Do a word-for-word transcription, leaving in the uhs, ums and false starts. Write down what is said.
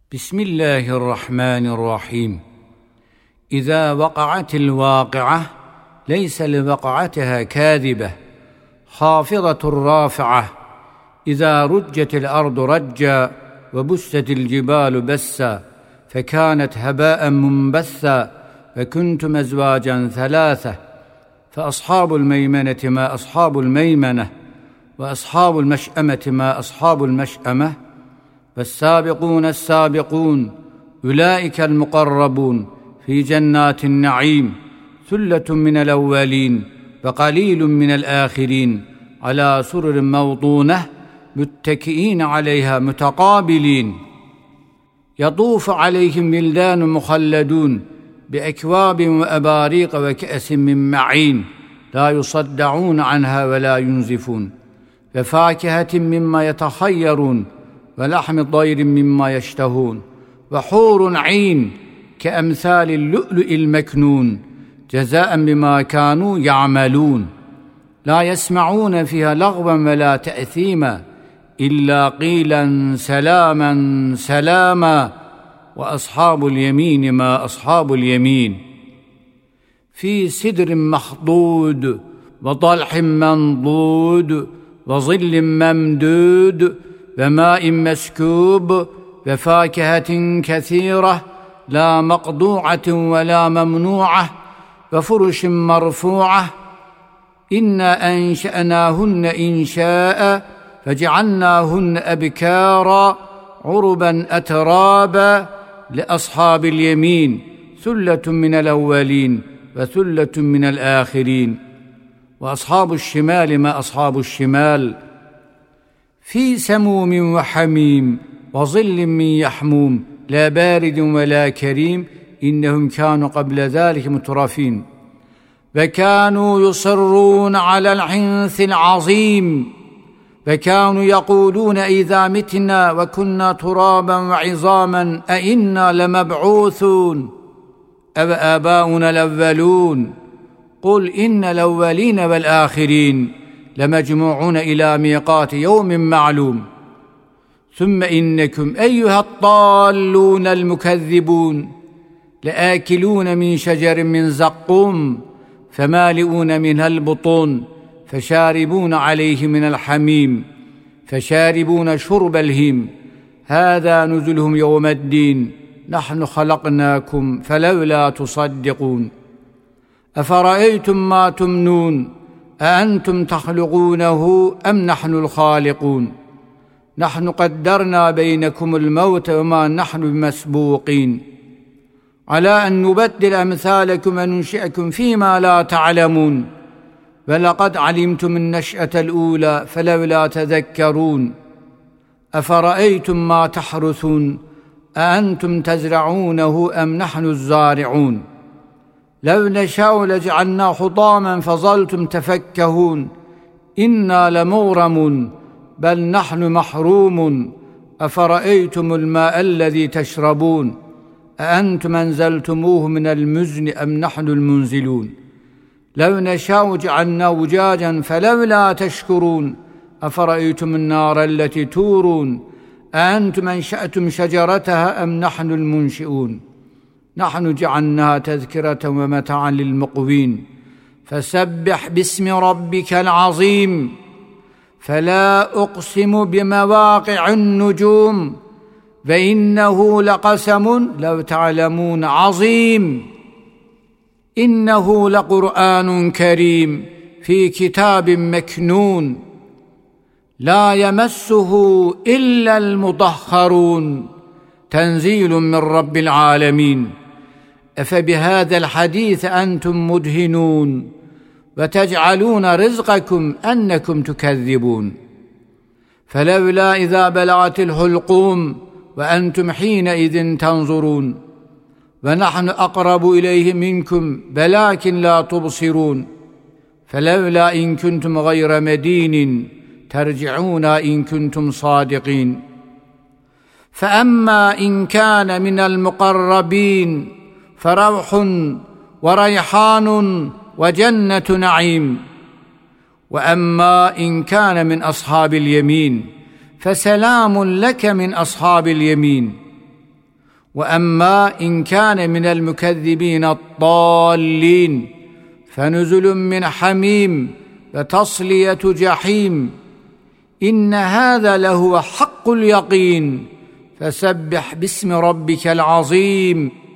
بسم الله الرحمن الرحيم. إذا وقعت الواقعة ليس لوقعتها كاذبة خافضة رافعة. إذا رجت الأرض رجا وبست الجبال بسا فكانت هباء منبثا فكنتم أزواجا ثلاثة فأصحاب الميمنة ما أصحاب الميمنة وأصحاب المشأمة ما أصحاب المشأمة والسابقون السابقون أولئك المقربون في جنات النعيم ثلة من الأولين وقليل من الآخرين على سرر موضونة متكئين عليها متقابلين يطوف عليهم ولدان مخلدون بأكواب وأباريق وكأس من معين لا يصدعون عنها ولا ينزفون وفاكهة مما يتخيرون ولحم طير مما يشتهون وحور عين كأمثال اللؤلؤ المكنون جزاء بما كانوا يعملون لا يسمعون فيها لغوا ولا تأثيما إلا قيلا سلاما سلاما وأصحاب اليمين ما أصحاب اليمين في سدر مخضود وطلح منضود وظل ممدود وماء مسكوب وفاكهة كثيرة لا مقطوعة ولا ممنوعة وفرش مرفوعة إنا أنشأناهن إنشاء فجعلناهن أبكارا عربا أترابا لأصحاب اليمين ثلة من الأولين وثلة من الآخرين وأصحاب الشمال ما أصحاب الشمال في سموم وحميم وظل من يحموم لا بارد ولا كريم إنهم كانوا قبل ذلك مترفين وكانوا يصرون على الحنث العظيم وكانوا يقولون إذا متنا وكنا ترابا وعظاما أئنا لمبعوثون أو آباؤنا الأولون قل إن الأولين والآخرين لمجموعون إلى ميقات يوم معلوم ثم إنكم أيها الضالون المكذبون لآكلون من شجر من زقوم فمالئون منها البطون فشاربون عليه من الحميم فشاربون شرب الهيم هذا نزلهم يوم الدين نحن خلقناكم فلولا تصدقون أفرأيتم ما تمنون أأنتم تخلقونه أم نحن الخالقون نحن قدرنا بينكم الموت وما نحن بمسبوقين على أن نبدل أمثالكم وننشئكم فيما لا تعلمون ولقد علمتم النشأة الأولى فلولا تذكرون أفرأيتم ما تحرثون أأنتم تزرعونه أم نحن الزارعون لو نشاء لجعلنا حطاما فظلتم تفكهون إنا لمغرمون بل نحن محروم أفرأيتم الماء الذي تشربون أأنتم أنزلتموه من المزن أم نحن المنزلون لو نشاء جعلنا وجاجا فلولا تشكرون أفرأيتم النار التي تورون أأنتم أنشأتم شجرتها أم نحن المنشئون نحن جعلناها تذكرة ومتاعا للمقوين فسبح باسم ربك العظيم فلا أقسم بمواقع النجوم وإنه لقسم لو تعلمون عظيم إنه لقرآن كريم في كتاب مكنون لا يمسه إلا المطهرون تنزيل من رب العالمين أفبهذا الحديث أنتم مدهنون وتجعلون رزقكم أنكم تكذبون فلولا إذا بلغت الحلقوم وأنتم حينئذ تنظرون ونحن أقرب إليه منكم ولكن لا تبصرون فلولا إن كنتم غير مدين ترجعون إن كنتم صادقين فأما إن كان من المقربين فروح وريحان وجنة نعيم وأما إن كان من أصحاب اليمين فسلام لك من أصحاب اليمين واما ان كان من المكذبين الضالين فنزل من حميم وتصليه جحيم. ان هذا لهو حق اليقين فسبح باسم ربك العظيم.